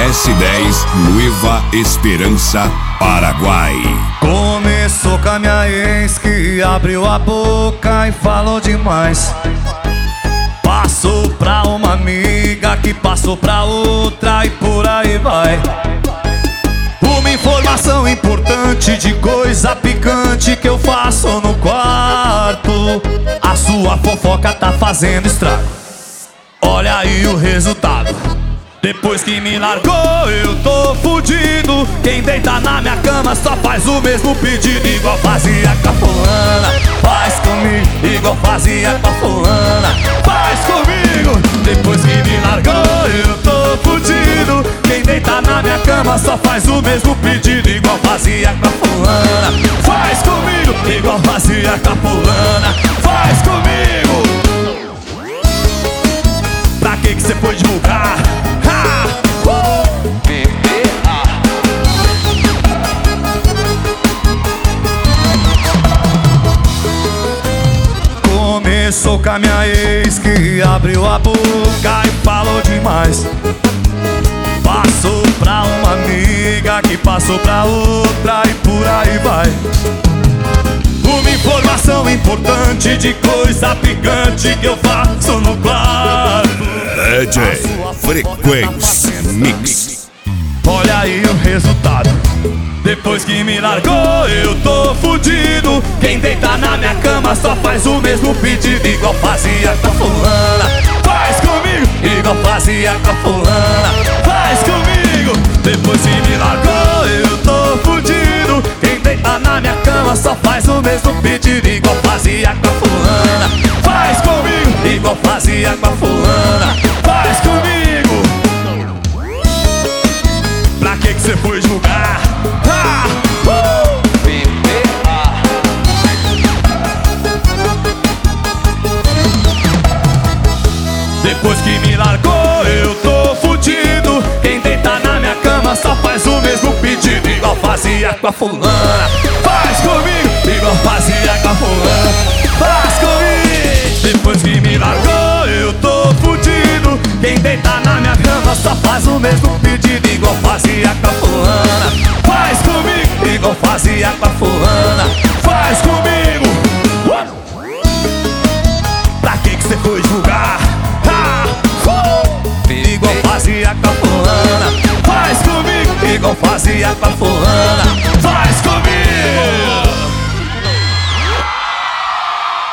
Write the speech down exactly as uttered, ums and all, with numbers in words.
S dez, Nueva Esperança, Paraguai. Começou com a minha ex que abriu a boca e falou demais. Passou pra uma amiga que passou pra outra e por aí vai. Uma informação importante de coisa picante que eu faço no quarto. A sua fofoca tá fazendo estrago. Olha aí o resultado. Depois que me largou eu tô fudido. Quem deita na minha cama só faz o mesmo pedido. Igual fazia com a fulana, faz comigo. Igual fazia com a fulana, faz comigo. Depois que me largou eu tô fudido. Quem deita na minha cama só faz o mesmo pedido. Igual fazia com a fulana, faz comigo. Igual fazia com a fulana, faz comigo. Pra que que cê foi divulgar? Ha! Uh! Começou com a minha ex que abriu a boca e falou demais. Passou pra uma amiga que passou pra outra e por aí vai. Uma informação importante de coisa picante que eu faço no quarto. D J Frequência Mix. Olha aí o resultado. Depois que me largou eu tô fudido. Quem deita na minha cama só faz o mesmo pedido. Igual fazia com a fulana, faz comigo. Igual fazia com a fulana, faz comigo. Depois que me largou eu tô fudido. Quem deita na minha cama só faz o mesmo pedido. Igual fazia com a fulana, faz comigo. Igual fazia com a fulana, faz comigo. Pra que que cê foi julgar? Ah! Uh! Depois que me largou eu tô fudido. Quem deita na minha cama só faz o mesmo pedido. Igual fazia com a fulana, faz comigo. Igual fazia com a fulana, faz comigo. Depois que me largou eu tô fudido. Quem deita na minha cama só faz o mesmo pedido. Igual fazia com a fulana, faz comigo. Igual fazia com a fulana, faz comigo. uh! Pra que que cê foi divulgar? Ah! Uh! Igual fazia com a fulana, faz comigo. Igual fazia com a fulana, faz comigo.